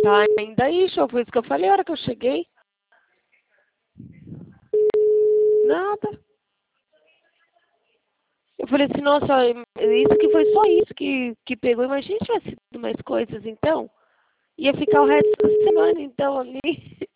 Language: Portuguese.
Tá ainda aí, show. Foi isso que eu falei a hora que eu cheguei. Nada. Eu falei assim, nossa, isso que foi só isso que pegou. Imagina se tivesse sido mais coisas, então. Ia ficar o resto da semana, então, ali.